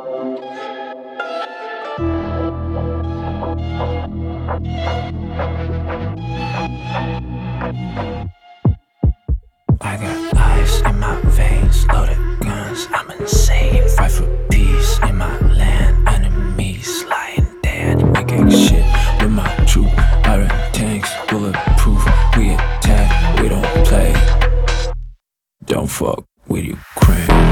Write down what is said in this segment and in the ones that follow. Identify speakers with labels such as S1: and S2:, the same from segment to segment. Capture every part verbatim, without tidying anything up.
S1: I got ice in my veins, loaded guns, I'm insane. Fight for peace in my land, enemies lying dead. We gang shit with my troop, iron tanks, bulletproof. We attack, we don't play. Don't fuck with Ukraine.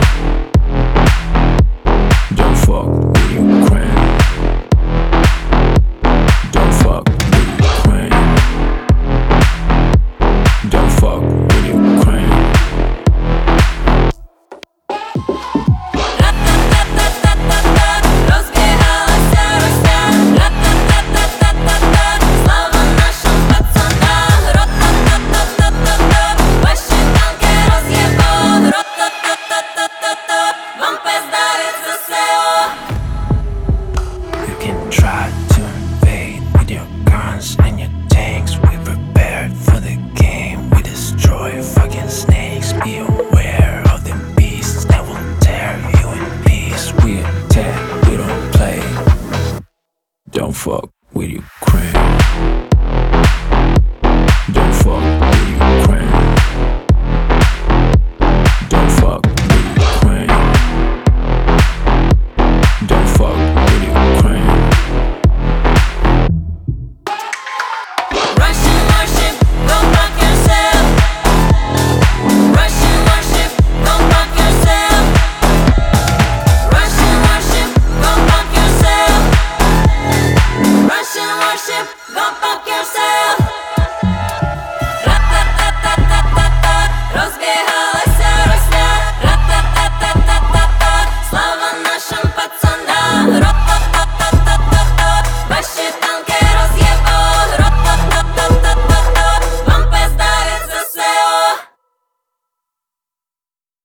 S1: Don't fuck with Ukraine. Don't fuck with Ukraine. Don't fuck with Ukraine. You can try to invade with your guns and your tanks. We prepared for the game. We destroy fucking snakes. Be aware of the beasts that will tear you in piece. We attack, we don't play. Don't fuck with you.